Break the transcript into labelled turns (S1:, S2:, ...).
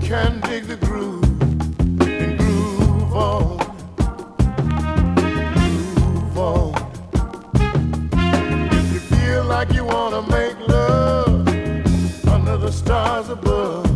S1: can dig the groove and groove on, groove on. If you feel like you wanna make love under the stars above,